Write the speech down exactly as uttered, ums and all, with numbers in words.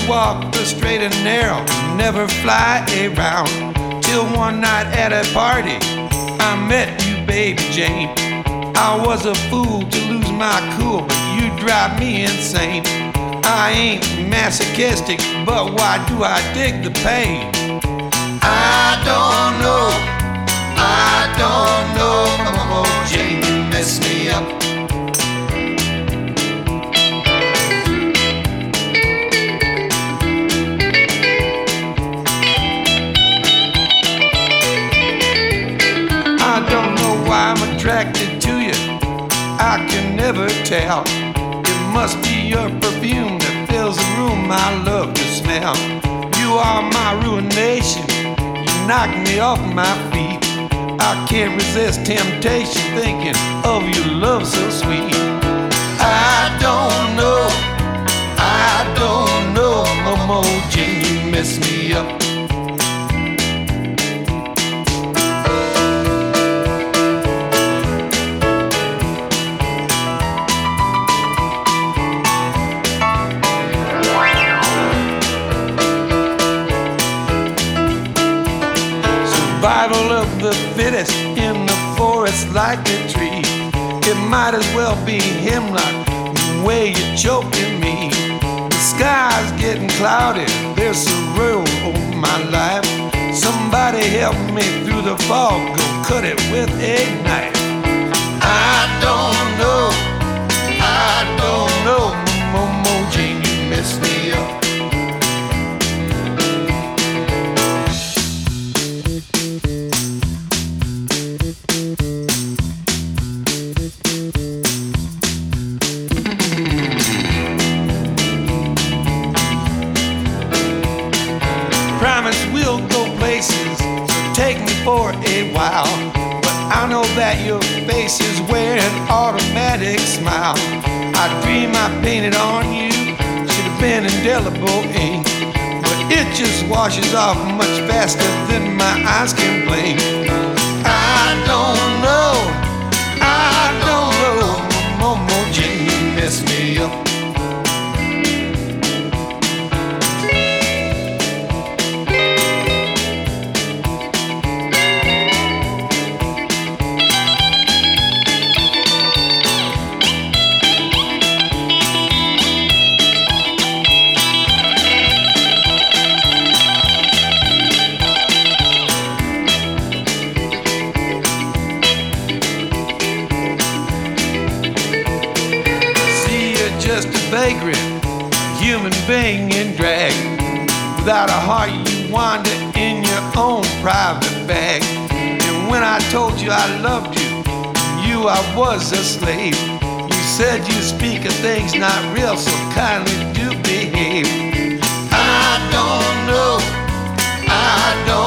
walk the straight and narrow, never fly around. Till one night at a party, I met you, baby Jane. I was a fool to lose my cool, but you drive me insane. I ain't masochistic, but why do I dig the pain? I don't know, I don't know, oh Jane, you mess me up. I don't know why I'm attracted to you, I can never tell. It must be your perfume that fills the room I love to smell. You are my ruination, you knock me off my feet. I can't resist temptation, thinking of your love so sweet. I don't know, I don't know, Momo Jane, you mess me up. Survival of the fittest in the forest like a tree. It might as well be hemlock, the way you're choking me. The sky's getting cloudy, there's a road over my life. Somebody help me through the fog, go cut it with a knife. I don't know, I don't know, Momo Jane, you mess me up. Promise we'll go places, so take me for a while. But I know that your face is wearing an automatic smile. I dream I painted on you, should have been indelible ink, but it just washes off much faster than my eyes can blink. I don't know, I don't know, Momo Jane, you mess me up. Just a vagrant, human being in drag. Without a heart you wander in your own private bag. And when I told you I loved you, you I was a slave. You said you speak of things not real, so kindly do behave. I don't know, I don't